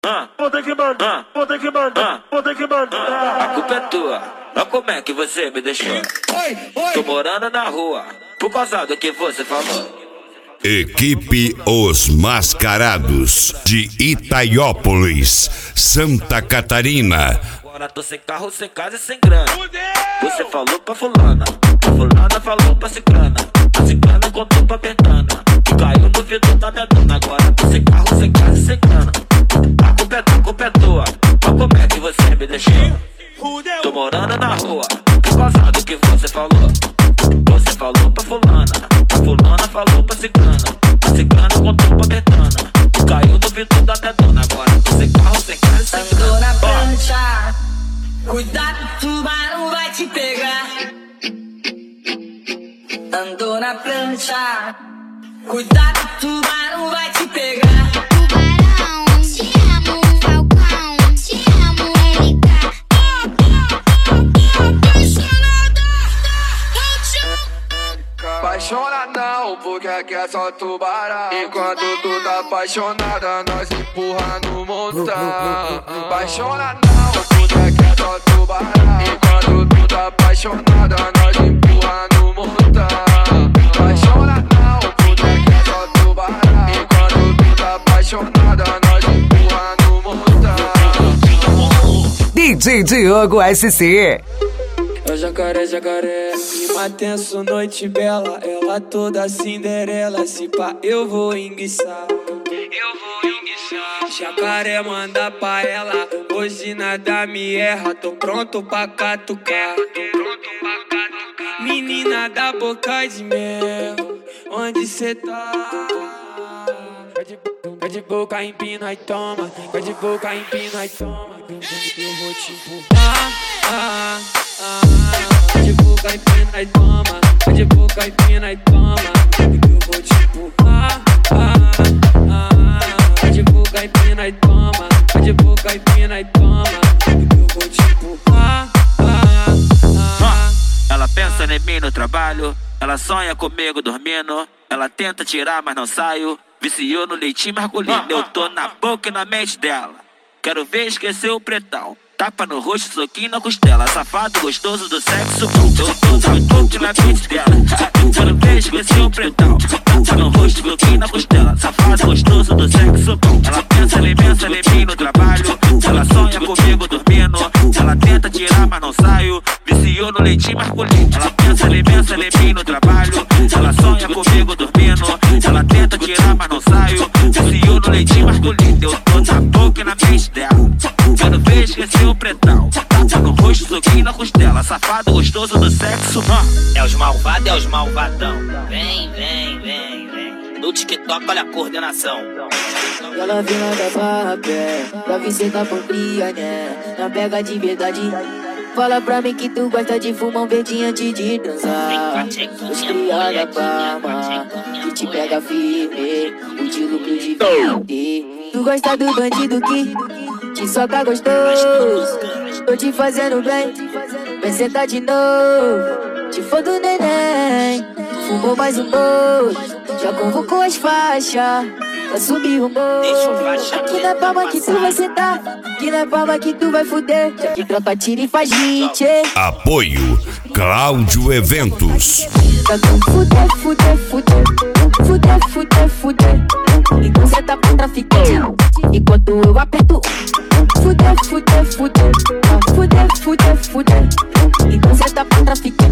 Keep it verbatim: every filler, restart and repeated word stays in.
Ah, vou ter que mandar, vou ter que mandar, vou ter que mandar. A culpa é tua, olha como é que você me deixou. Oi, oi. Tô morando na rua, por causa do que você falou. Equipe Os Mascarados, de Itaiópolis, Santa Catarina. Agora tô sem carro, sem casa e sem grana. Você falou pra fulana, a fulana falou pra ciclana, a ciclana contou pra Betana, que caiu no vidro da minha dona. Agora tô sem carro, sem casa e sem grana. A culpa é tua, a culpa é tua, olha como é que você me deixou. Tô morando na rua, por causa do que você falou. Você falou pra fulana, a fulana falou pra ciclana, a ciclana contou pra Betana, que caiu no vidro da minha dona. Agora tô sem carro, sem casa e sem grana. Andou na prancha, cuidado, o tubarão vai te pegar. Andou na prancha, cuidado, o tubarão vai te pegar. Tubarão, te amo, Falcão, te amo, L K. Apaixona não, porque aqui é só tubarão. Enquanto tu tá apaixonada, nós empurra no montão. Apaixona não, porque aqui é só tubarão. Enquanto tu tá apaixonada, nós empurra no montão. Apaixona não, porque aqui é só tubarão. Enquanto tu tá apaixonada, nós empurra no montão. D J Diogo S C. É o jacaré, jacaré, clima tenso, noite bela. Ela toda Cinderela, se pá eu vou enguiçar. Eu vou enguiçar. Jacaré manda pra ela, hoje nada me erra. Tô pronto pra catucar, tô pronto pra catucar. Menina da boca de mel, onde cê tá? Vai de, vai de boca, empina e toma. Vai de boca, empina e toma. Eu vou te empurrar. Ah, ah, vai de boca, empina e toma. Vai de boca, empina e toma. Eu vou te empurrar. Ah, ah, vai de boca, empina e toma. Vai de boca, empina e toma. Eu vou te empurrar. Ah, ah. Ela pensa em mim no trabalho, ela sonha comigo dormindo. Ela tenta tirar, mas não saio. Viciou no leitinho masculino. Eu tô na boca e na mente dela. Quero ver esquecer o pretão. Tapa no rosto, soquinho na costela. Safado, gostoso do sexo. Eu tô na boca e na mente dela. Quero ver esquecer o pretão. Tapa no rosto, soquinho na costela. Safado, gostoso do sexo. Ela pensa, ela pensa em mim no trabalho. Ela sonha comigo dormindo. Ela tenta tirar, mas não saio. Viciou no leitinho masculino. Ela pensa, ela pensa em mim no trabalho. Ela sonha comigo dormindo. Ela tenta tirar, mas não saio. Viciou no leitinho masculino. Eu tô na boca e na mente dela. Quero ver esquecer o pretão. Tapa no rosto, soquinho na costela. Safado, gostoso do sexo. É os malvados, é os malvadão. Vem, vem, vem, vem. No TikTok, olha a coordenação. Ela vem lá da barra, pé, pra vir cê tá pampria, né? Na pega de verdade. Fala pra mim que tu gosta de fumar um verdinho antes de dançar. Os cria da Palma, que te pega firme, o de lucro de vender. Tu gosta do bandido que te soca gostoso. Tô te fazendo bem, vem sentar de novo. Te for do neném, fumou mais um bolo. Já convocou as faixas pra subir o morro. Aqui na palma que tu vai sentar, aqui na palma que tu vai fuder. Já que troca tira e faz hit. Apoio Cláudio Eventos. Tá com fuder, fuder, fuder, fuder, fuder, fuder. Então cê tá pra traficante, enquanto eu aperto. Fuder, fuder, fuder, fuder, fuder, fuder. Então cê tá pra traficante.